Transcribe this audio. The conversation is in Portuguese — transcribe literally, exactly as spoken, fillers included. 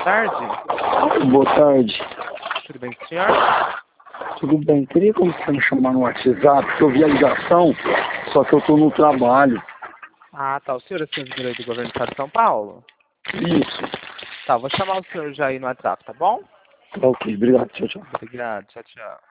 tarde. Boa tarde. Tudo bem com o senhor? Tudo bem. Teria como você me chamar no WhatsApp? Porque eu vi a ligação, só que eu estou no trabalho. Ah, tá. O senhor é servidor aí do governo do estado de São Paulo? Isso. Tá, vou chamar o senhor já aí no WhatsApp, tá bom? Tá ok. Obrigado. Tchau, tchau. Obrigado. Tchau, tchau.